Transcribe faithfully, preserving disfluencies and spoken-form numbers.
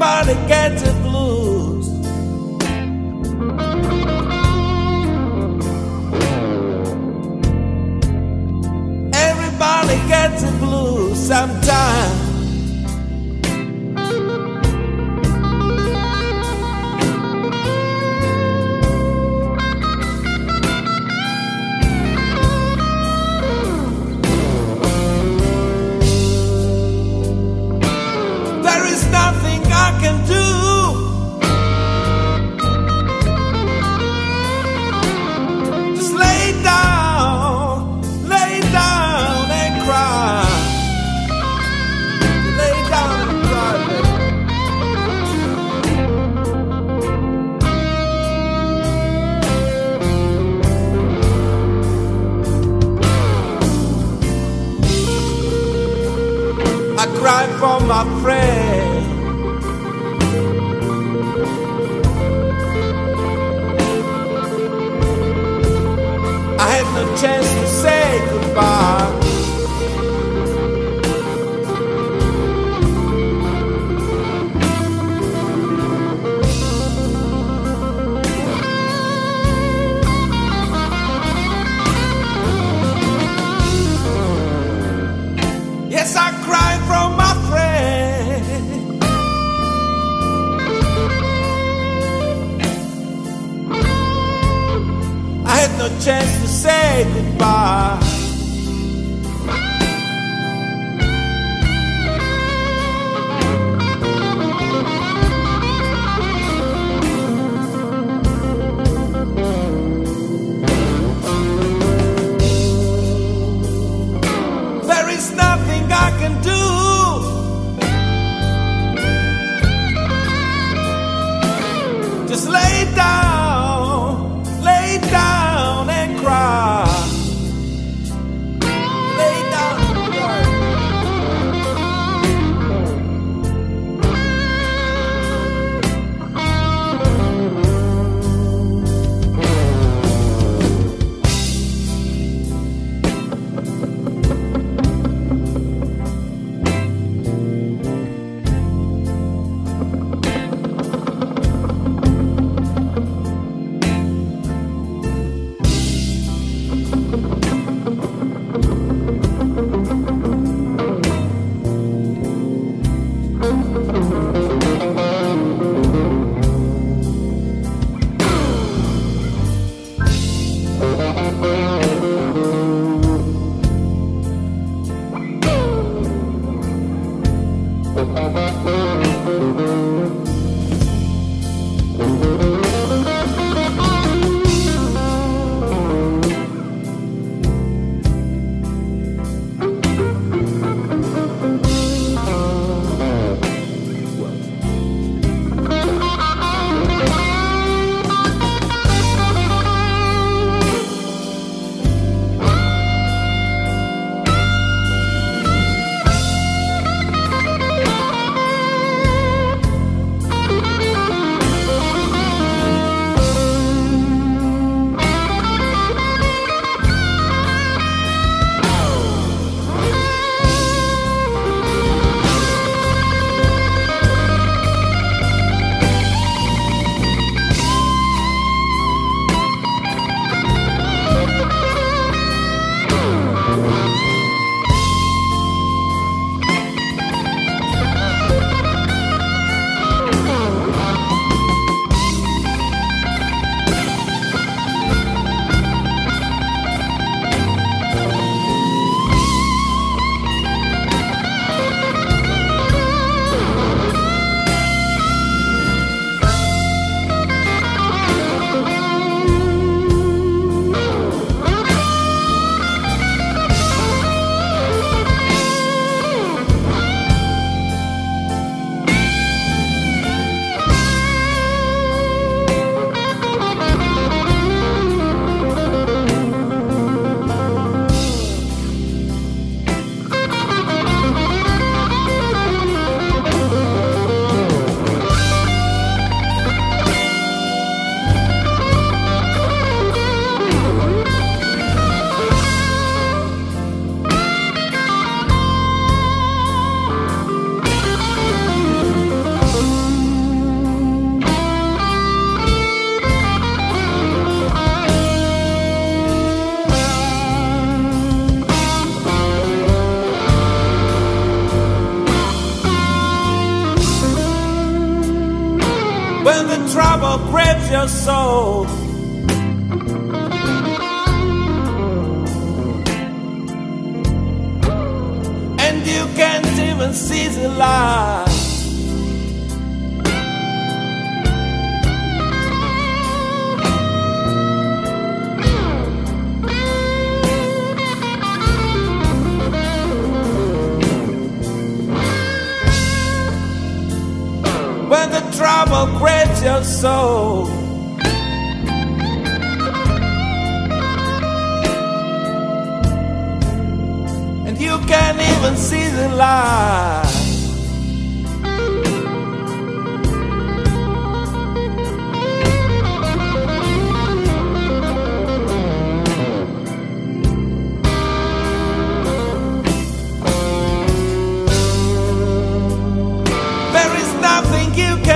Everybody gets the blues. Everybody gets the blues sometime. There is nothing I can do. Just lay down, lay down and cry. Lay down and cry, baby. I cry for my friend. I had no chance to say goodbye. Yes, I cried from my friend. I had no chance to say goodbye. There is nothing I can do. Just lay down, lay down and cry. when the trouble grabs your soul. And you can't even see the light. When the trouble grabs your soul, and you can't even see the light. There is nothing you can